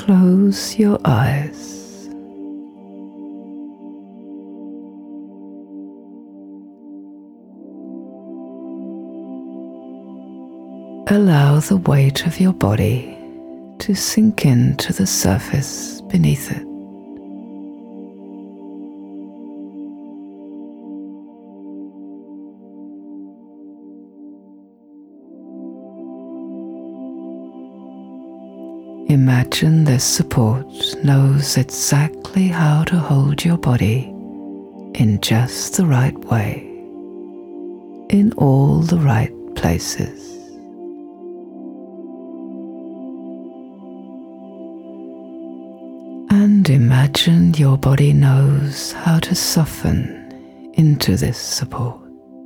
close your eyes. Allow the weight of your body to sink into the surface beneath it. Imagine this support knows exactly how to hold your body in just the right way, in all the right places. And imagine your body knows how to soften into this support.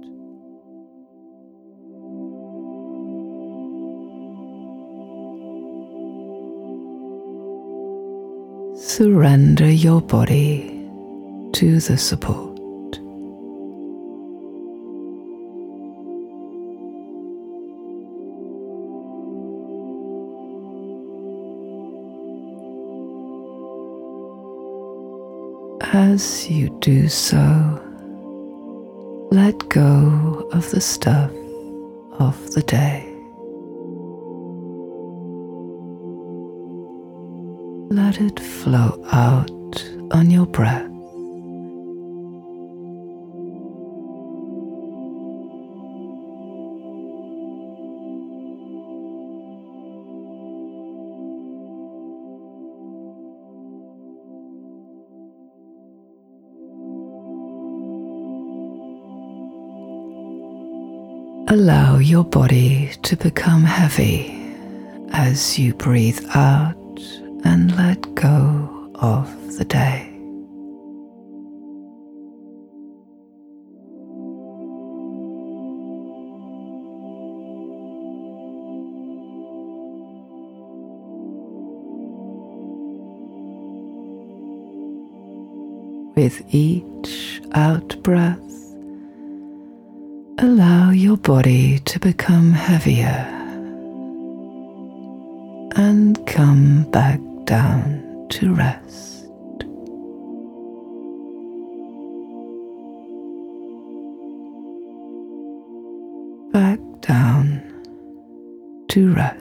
Surrender your body to the support. As you do so, let go of the stuff of the day. Let it flow out on your breath. Allow your body to become heavy as you breathe out and let go of the day. With each out breath, allow your body to become heavier and come back down to rest. Back down to rest.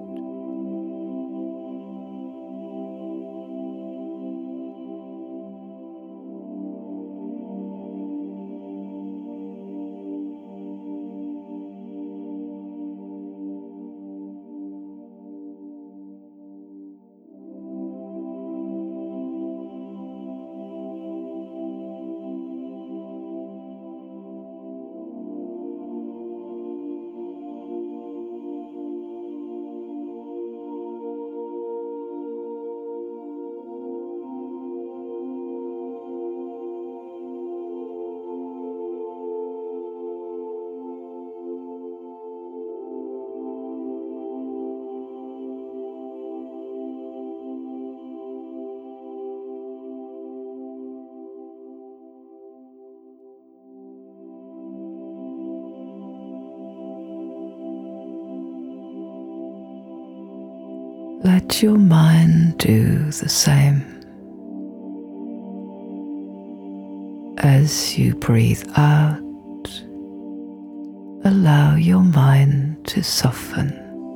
Let your mind do the same. As you breathe out, allow your mind to soften.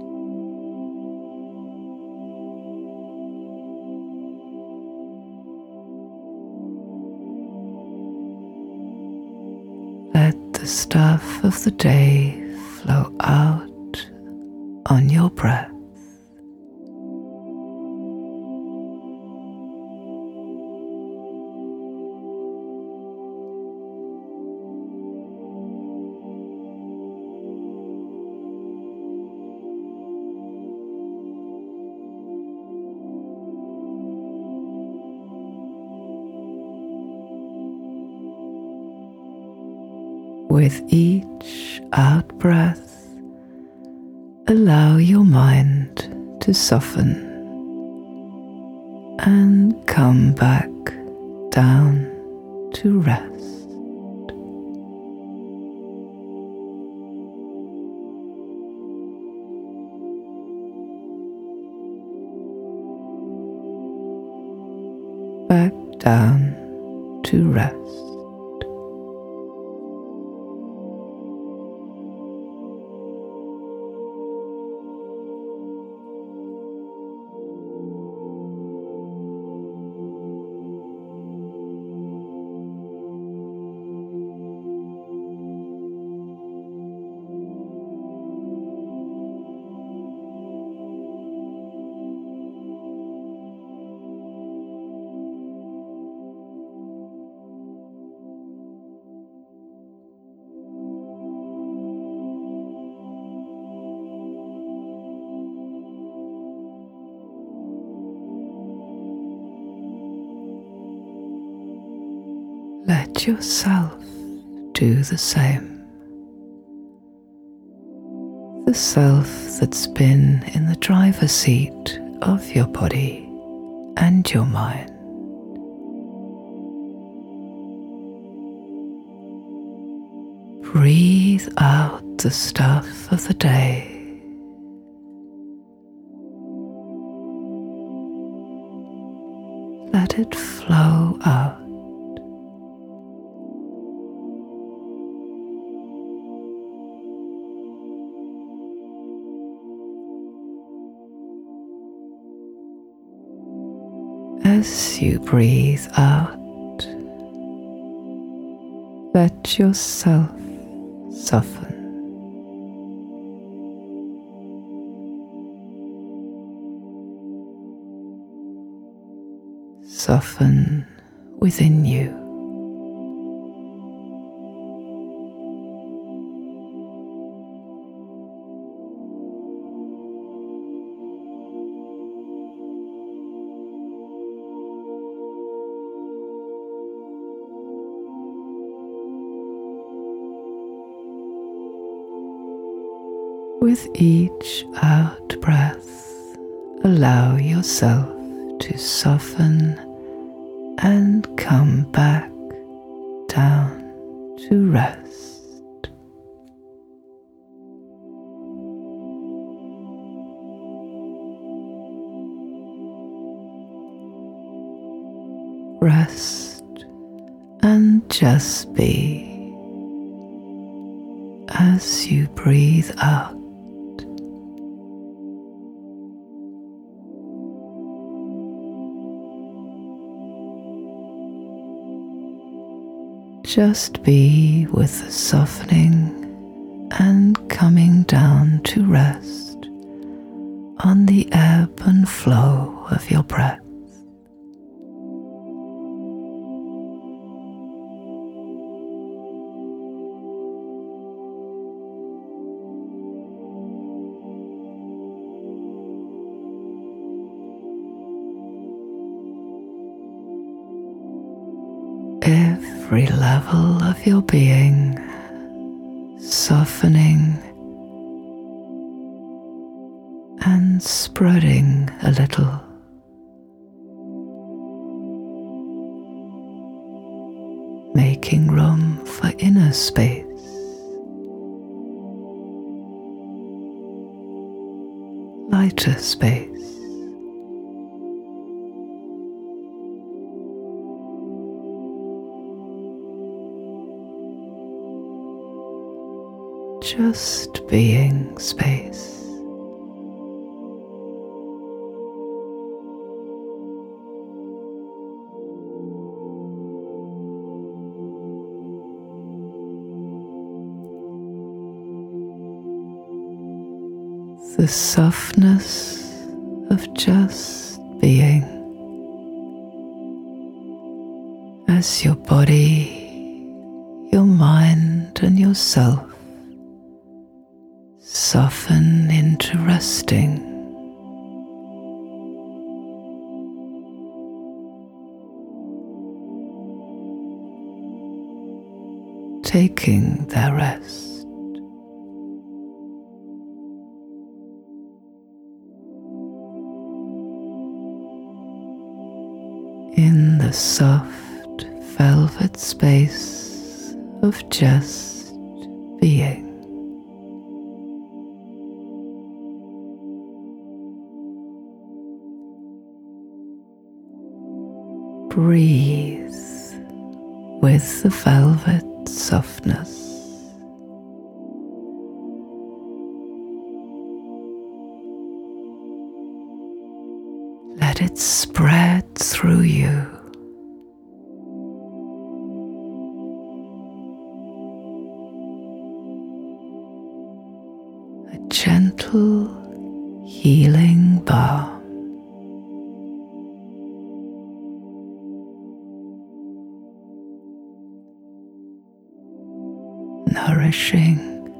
Let the stuff of the day flow out on your breath. With each out breath, allow your mind to soften and come back down to rest. back down to rest. Let yourself do the same. The self that's been in the driver's seat of your body and your mind. Breathe out the stuff of the day. Let it flow out. As you breathe out, let yourself soften. Soften within you. With each out breath, allow yourself to soften and come back down to rest. Rest and just be as you breathe out. Just be with the softening and coming down to rest on the ebb and flow of your breath. Every level of your being softening and spreading a little. Making room for inner space. Lighter space. Just being space. The softness of just being as your body, your mind and yourself soften into resting. Taking their rest. In the soft velvet space of just being. breathe with the velvet softness. Let it spread through you. A gentle, healing balm. Nourishing,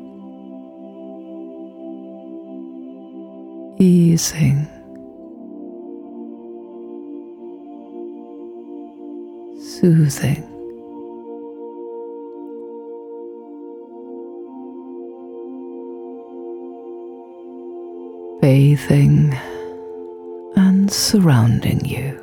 easing, soothing, bathing and surrounding you.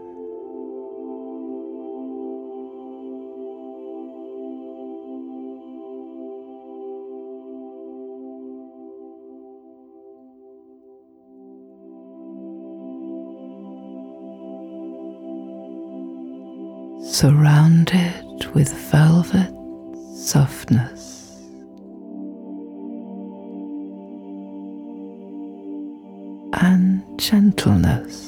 Surrounded with velvet softness. And gentleness.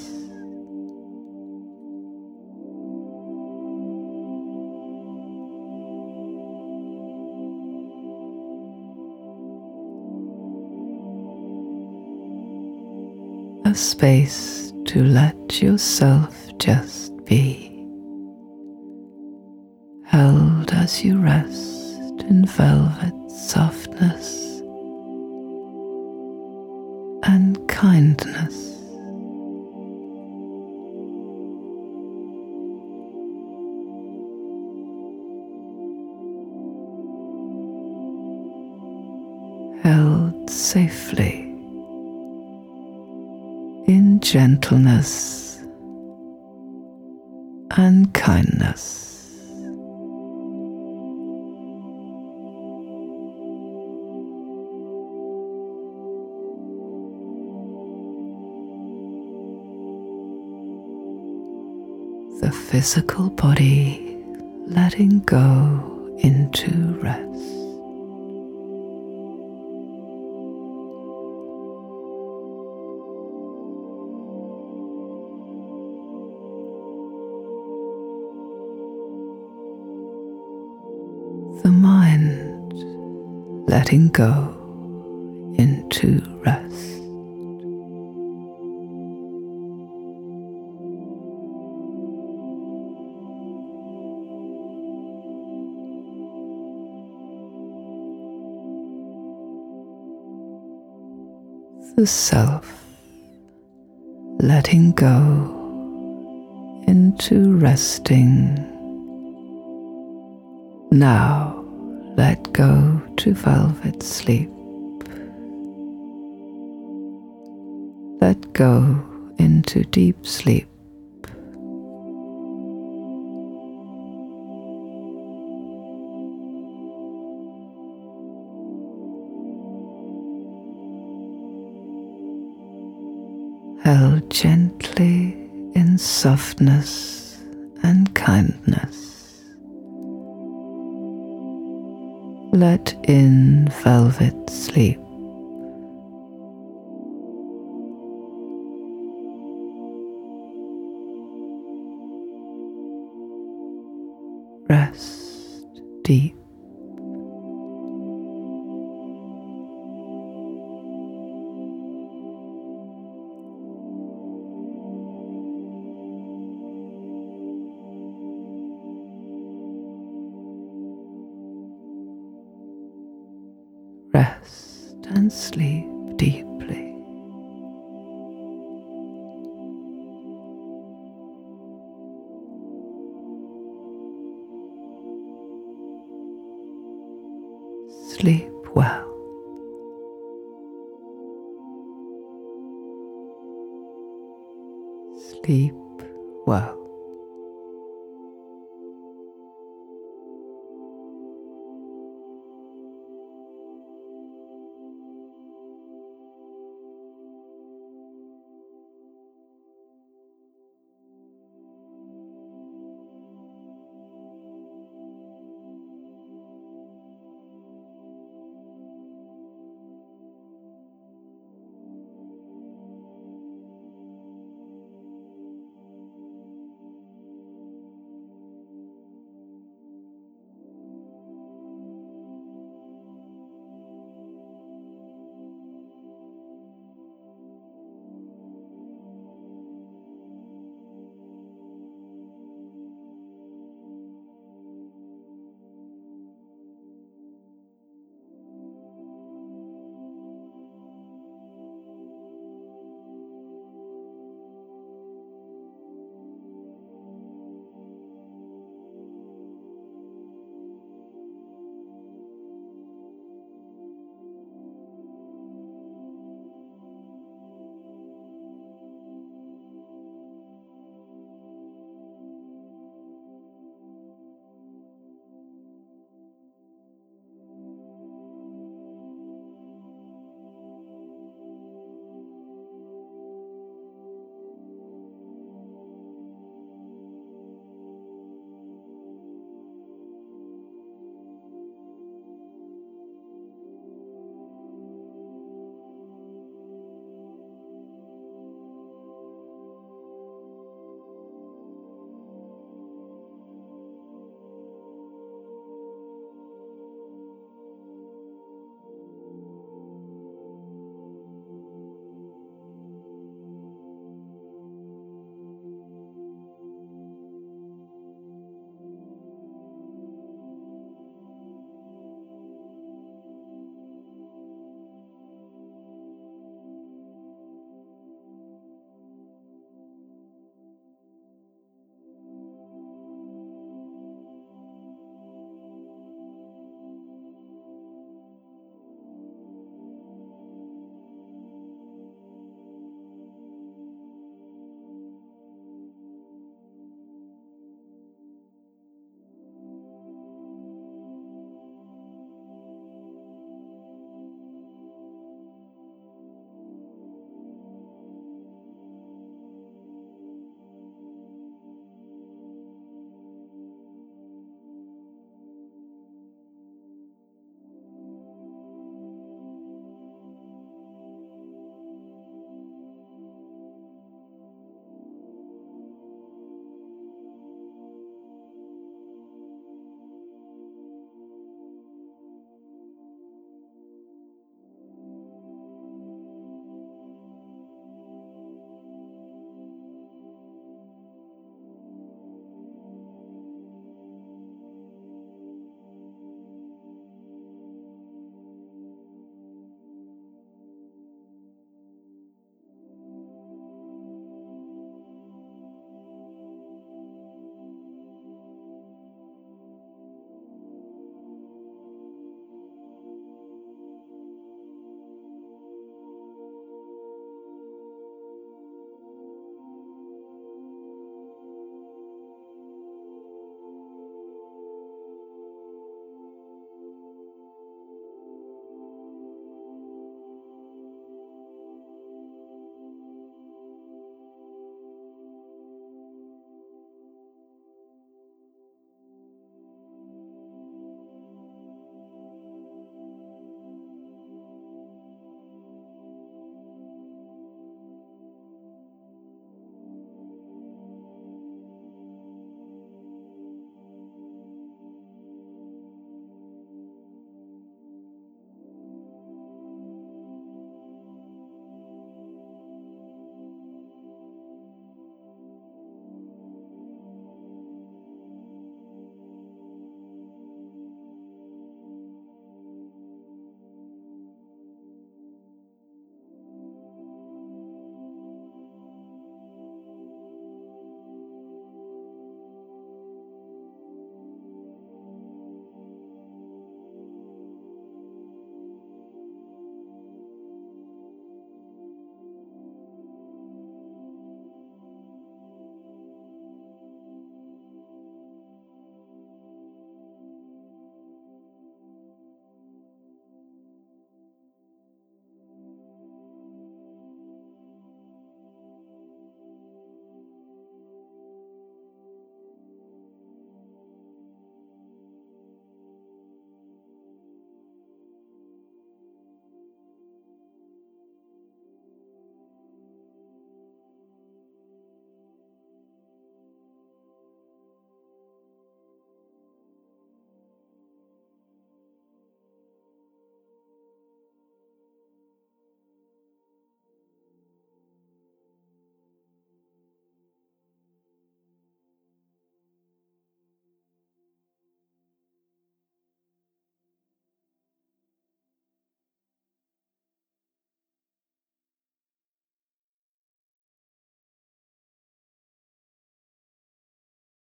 A space to let yourself just be. Held as you rest in velvet softness and kindness. Held safely in gentleness and kindness. The physical body letting go into rest. The mind letting go into rest. The self letting go into resting. Now let go to velvet sleep. Let go into deep sleep. Held gently in softness and kindness. Let in velvet sleep. Rest deep. Rest and sleep deeply. Sleep well. Sleep well.